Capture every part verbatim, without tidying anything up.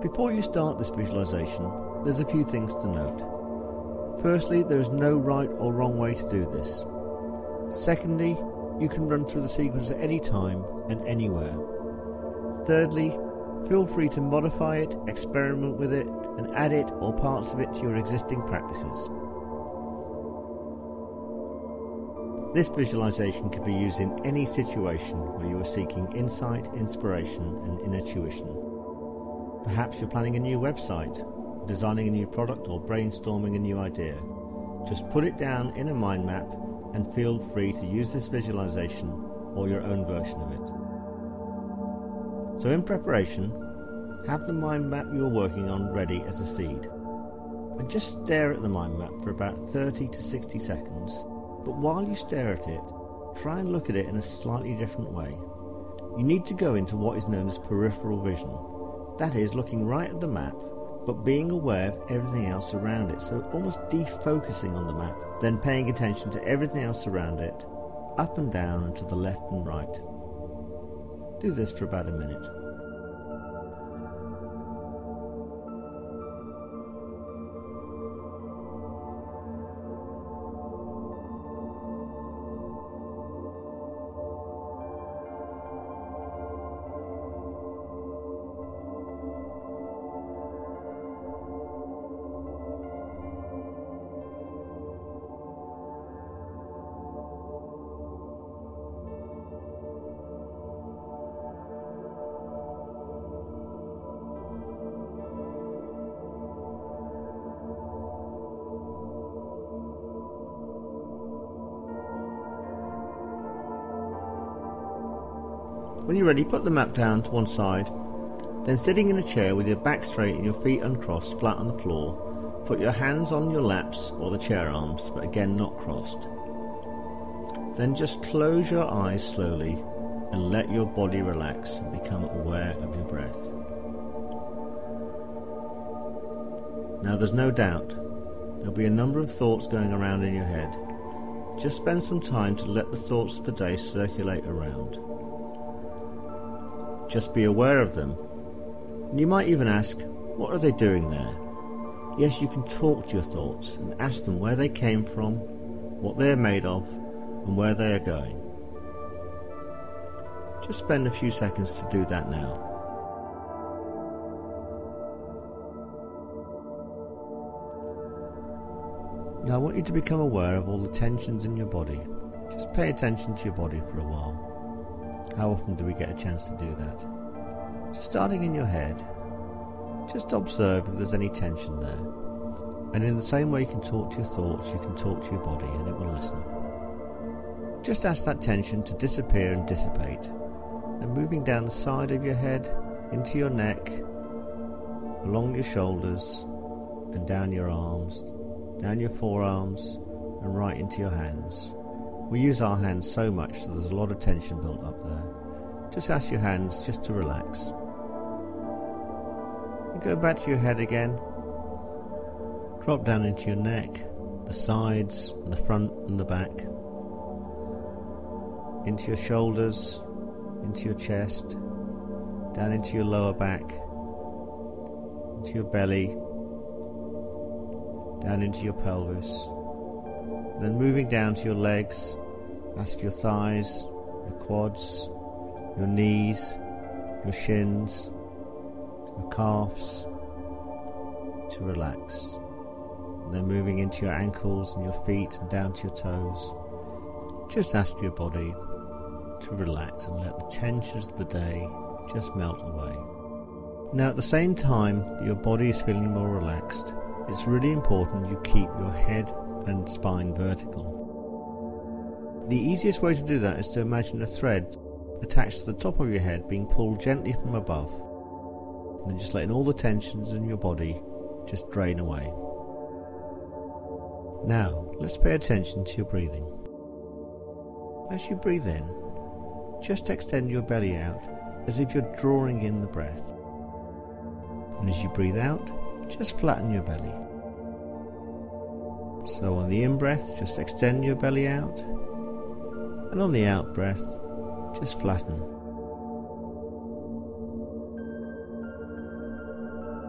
Before you start this visualization, there's a few things to note. Firstly, there is no right or wrong way to do this. Secondly, you can run through the sequence at any time and anywhere. Thirdly, feel free to modify it, experiment with it, and add it or parts of it to your existing practices. This visualization can be used in any situation where you are seeking insight, inspiration, and inner tuition. Perhaps you're planning a new website, designing a new product, or brainstorming a new idea. Just put it down in a mind map and feel free to use this visualization or your own version of it. So in preparation, have the mind map you're working on ready as a seed. And just stare at the mind map for about thirty to sixty seconds. But while you stare at it, try and look at it in a slightly different way. You need to go into what is known as peripheral vision. That is, looking right at the map, but being aware of everything else around it, so almost defocusing on the map, then paying attention to everything else around it, up and down and to the left and right. Do this for about a minute. When you're ready, put the map down to one side, then sitting in a chair with your back straight and your feet uncrossed flat on the floor, put your hands on your laps or the chair arms, but again not crossed. Then just close your eyes slowly and let your body relax and become aware of your breath. Now there's no doubt there'll be a number of thoughts going around in your head. Just spend some time to let the thoughts of the day circulate around. Just be aware of them. And you might even ask, what are they doing there? Yes, you can talk to your thoughts and ask them where they came from, what they are made of, and where they are going. Just spend a few seconds to do that now. Now I want you to become aware of all the tensions in your body. Just pay attention to your body for a while. How often do we get a chance to do that? Just starting in your head, just observe if there's any tension there. And in the same way you can talk to your thoughts, you can talk to your body and it will listen. Just ask that tension to disappear and dissipate. And moving down the side of your head, into your neck, along your shoulders, and down your arms, down your forearms, and right into your hands. We use our hands so much, so there's a lot of tension built up there. Just ask your hands just to relax. And go back to your head again. Drop down into your neck, the sides, and the front and the back. Into your shoulders, into your chest, down into your lower back, into your belly, down into your pelvis. Then moving down to your legs, ask your thighs, your quads, your knees, your shins, your calves to relax. And then moving into your ankles and your feet and down to your toes. Just ask your body to relax and let the tensions of the day just melt away. Now at the same time that your body is feeling more relaxed, it's really important you keep your head and spine vertical. The easiest way to do that is to imagine a thread attached to the top of your head being pulled gently from above, and then just letting all the tensions in your body just drain away. Now let's pay attention to your breathing. As you breathe in, just extend your belly out as if you're drawing in the breath, and as you breathe out, just flatten your belly. So on the in-breath, just extend your belly out, and on the out-breath, just flatten.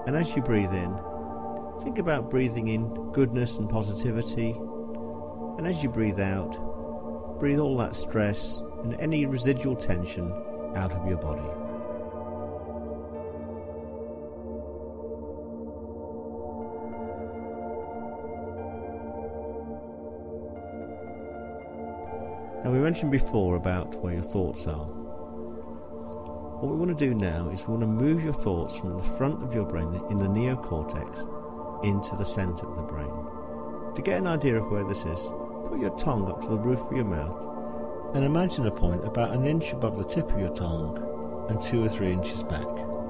And as you breathe in, think about breathing in goodness and positivity. And as you breathe out, breathe all that stress and any residual tension out of your body. Now, we mentioned before about where your thoughts are. What we want to do now is we want to move your thoughts from the front of your brain in the neocortex into the centre of the brain. To get an idea of where this is, put your tongue up to the roof of your mouth and imagine a point about an inch above the tip of your tongue and two or three inches back.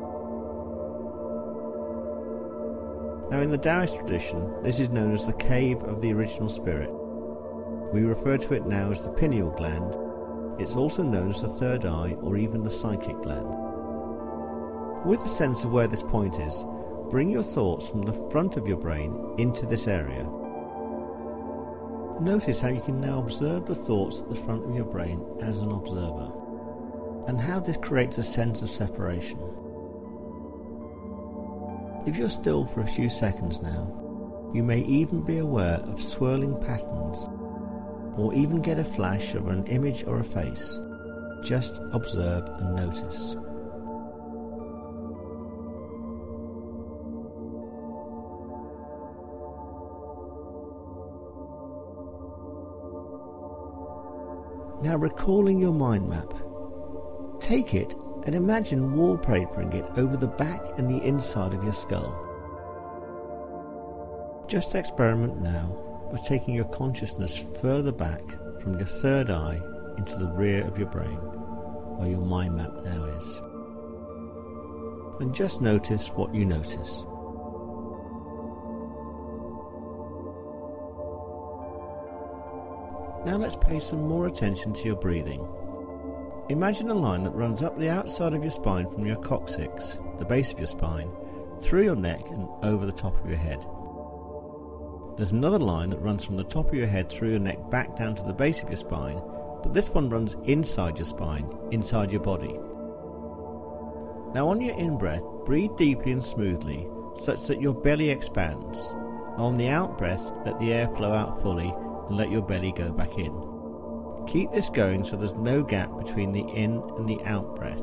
Now, in the Taoist tradition, this is known as the cave of the original spirit. We refer to it now as the pineal gland. It's also known as the third eye or even the psychic gland. With a sense of where this point is, bring your thoughts from the front of your brain into this area. Notice how you can now observe the thoughts at the front of your brain as an observer, and how this creates a sense of separation. If you're still for a few seconds now, you may even be aware of swirling patterns, or even get a flash of an image or a face. Just observe and notice. Now, recalling your mind map, take it and imagine wallpapering it over the back and the inside of your skull. Just experiment now by taking your consciousness further back from your third eye into the rear of your brain, where your mind map now is. And just notice what you notice. Now let's pay some more attention to your breathing. Imagine a line that runs up the outside of your spine from your coccyx, the base of your spine, through your neck and over the top of your head. There's another line that runs from the top of your head through your neck back down to the base of your spine, but this one runs inside your spine, inside your body. Now on your in-breath, breathe deeply and smoothly, such that your belly expands. And on the out-breath, let the air flow out fully and let your belly go back in. Keep this going so there's no gap between the in and the out-breath.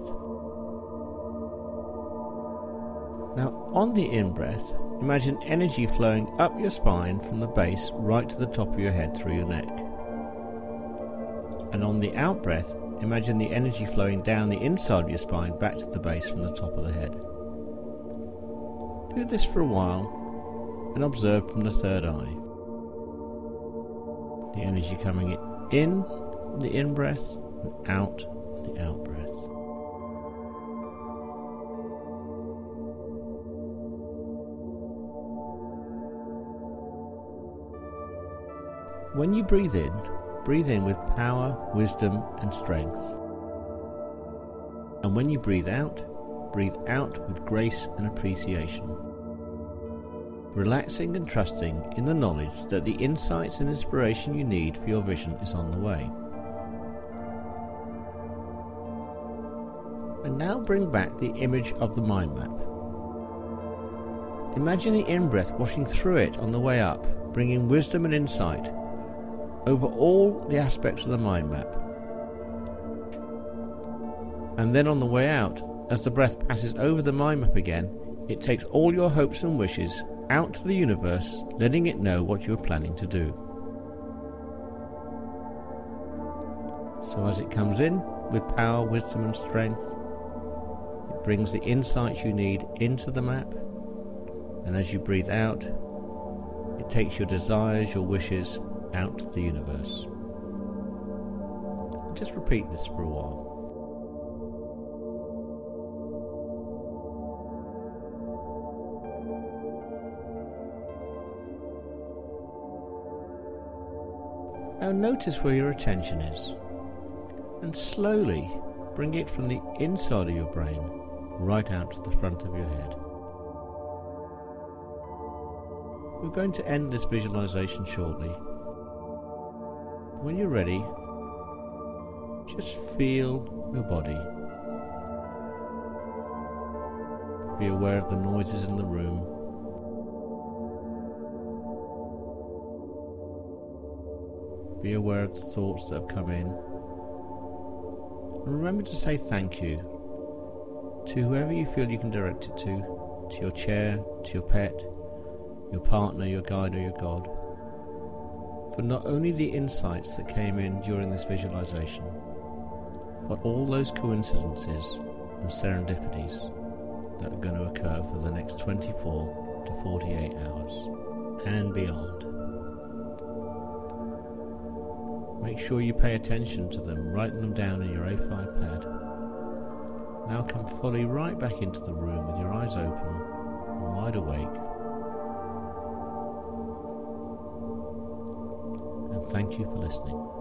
Now on the in-breath, imagine energy flowing up your spine from the base right to the top of your head through your neck. And on the out-breath, imagine the energy flowing down the inside of your spine back to the base from the top of the head. Do this for a while and observe from the third eye. The energy coming in, the in-breath, and out, the out-breath. When you breathe in, breathe in with power, wisdom, and strength. And when you breathe out, breathe out with grace and appreciation. Relaxing and trusting in the knowledge that the insights and inspiration you need for your vision is on the way. And now bring back the image of the mind map. Imagine the in-breath washing through it on the way up, bringing wisdom and insight over all the aspects of the mind map. And then on the way out, as the breath passes over the mind map again, it takes all your hopes and wishes out to the universe, letting it know what you are planning to do. So as it comes in with power, wisdom and strength, it brings the insights you need into the map, and as you breathe out, it takes your desires, your wishes out to the universe. Just repeat this for a while. Now notice where your attention is, and slowly bring it from the inside of your brain right out to the front of your head. We're going to end this visualization shortly. When you're ready, just feel your body. Be aware of the noises in the room. Be aware of the thoughts that have come in. And remember to say thank you to whoever you feel you can direct it to, to your chair, to your pet, your partner, your guide or your God, for not only the insights that came in during this visualization, but all those coincidences and serendipities that are going to occur for the next twenty-four to forty-eight hours and beyond. Make sure you pay attention to them, writing them down in your A five pad. Now come fully right back into the room with your eyes open and wide awake. And thank you for listening.